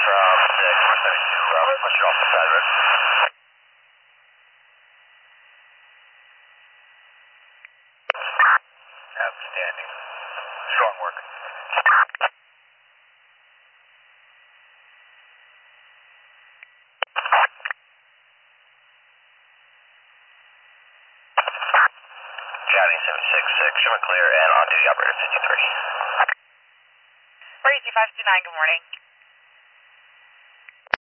from 6, push it off the side road. Outstanding. Strong work. County 766, show me clear and on duty operator 53. Crazy 529, good morning.